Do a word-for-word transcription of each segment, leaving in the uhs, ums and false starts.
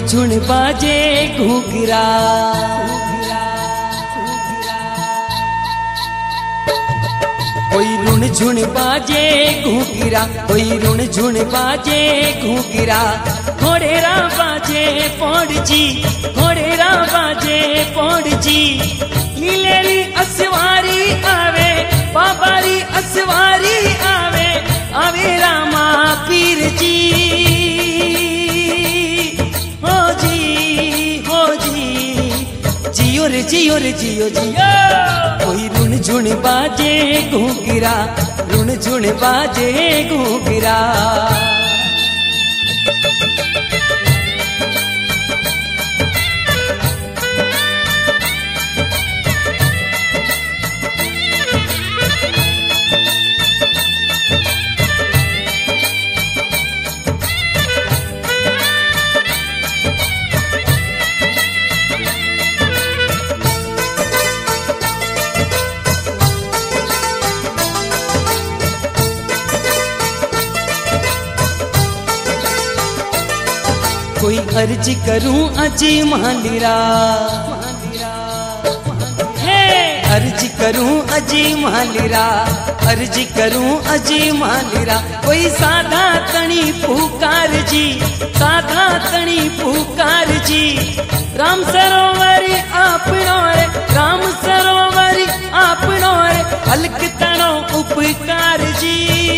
झुण बाजे घूघरा। कोई रुण झुण बाजे घूघरा, कोई रुण झुण बाजे घूघरा। घोड़ेरा बाजे पौड़ जी, घोड़ेरा बाजे पौड़ जी। लीलेरी असवारी आवे, बाबारी असवारी आवे, आवे रामा पीर जी। हो जी हो जी, जियो रे जियो रे जियो जियो। कोई रुण झुण बाजे घूघरा, रुण झुण बाजे घूघरा। कोई अर्ज करूं अजी मालिरा, हे अर्ज करूं अजी मालिरा, अर्ज करूं अजी मालिरा। कोई साधा तणी पुकार जी, साधा तणी पुकार जी। राम सरोवर आपनो रे, राम सरोवर आपनो रे, हल्क तणो उपकार जी।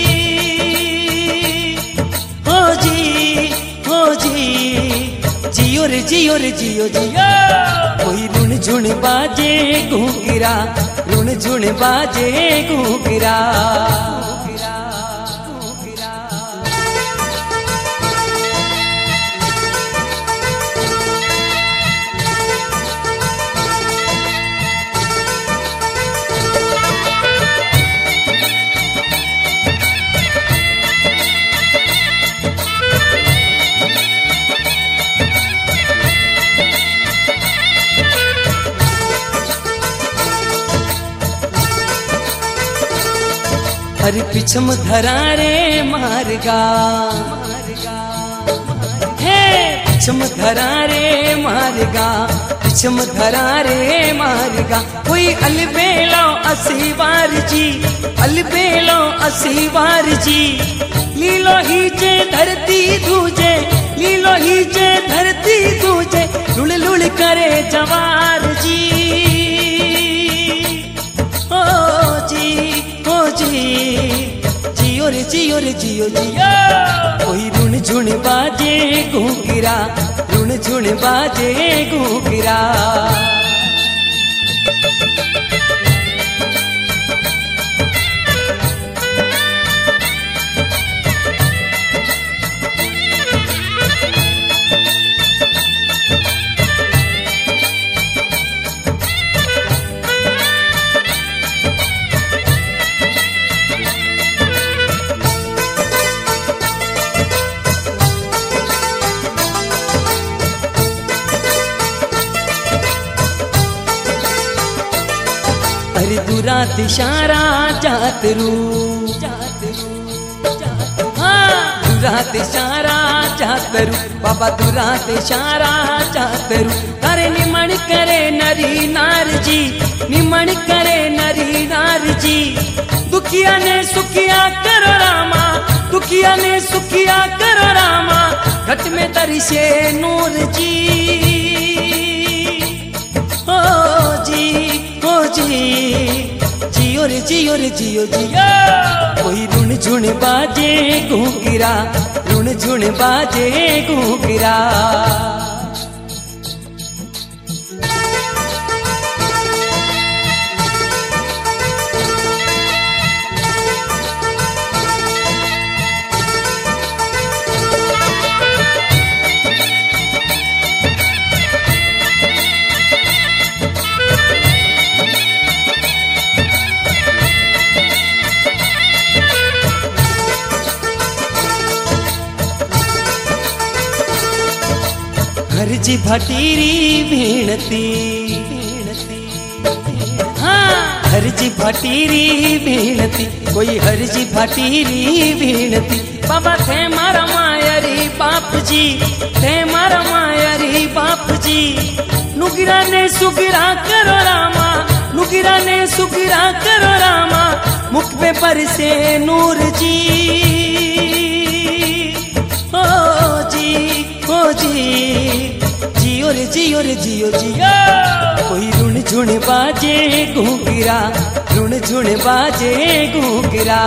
हो जी हो जी, जियो रे जियो रे जियो जियो। कोई रुण झुण बाजे घूघरा, रुण झुण बाजे घूघरा। हरि पिछम धरा रे मार्गा, हे पिछम धरा रे मार्गा, पिछम धरा रे मार्गा। कोई अलबेलो असीवार जी, अलबेलो असीवार जी। लीलो ही जे धरती दूजे, लीलो ही जे धरती दूजे। लुड़ लुड़ करे जवार जी। ओ जी हो जी, जियो रे जियो रे जियो जियो। कोई रुण झुण बाजे घूघरा, रुण झुण बाजे घूघरा। अरे दुरा तिशारा जातरू, हाँ दुरा तिशारा जातरू, बाबा दुरा तिशारा जातरू। अरे निमण करे नरी नार जी, निमण करे नरी नार जी। दुखिया ने सुखिया करो रामा, दुखिया ने सुखिया करो रामा। घट में दरिशे नूर जी। हो जी हो जी, जियो रे जियो रे जियो जियो। कोई रुण झुण बाजे घूघरा, रुण झुण बाजे घूघरा। हरजी भटीरी भेणती, हाँ हरजी भटीरी भेणती। कोई हरजी भटीरी भेणती। बाबा थे मारा मायरी बाप जी ते मारा मायारी बाप जी नुगिरा ने सुगिरा करो रामा नुगिरा ने सुगिरा करो रामा मुख पे पर से नूर जी ओ जी ओ जी जियो रे जियो रे जियो जियो कोई रुण झुण बाजे घूंगिरा रुण झुण बाजे घूंगिरा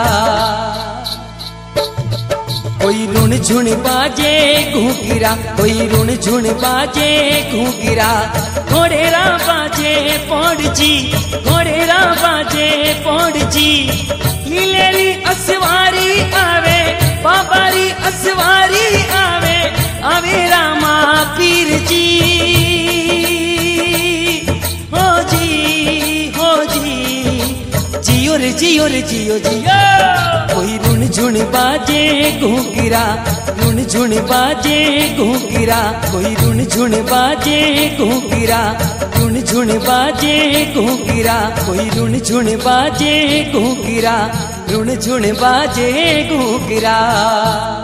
कोई रुण झुण बाजे घूंगिरा कोई रुण झुण बाजे घूंगिरा घोड़ेरा बाजे पौड़ जी घोड़ेरा बाजे पौड़ जी लीलेरी असवारी आवे बाबारी असवारी आवे आवे रामा पीर जी हो जी हो जी जियो रे जियो रे जियो जियो कोई रुण झुण बाजे घूंगिरा रुण झुण बाजे घूंगिरा कोई रुण झुण बाजे घूंगिरा रुण झुण बाजे घूंगिरा कोई रुण झुण बाजे घूंगिरा रुण झुण बाजे घूंगिरा।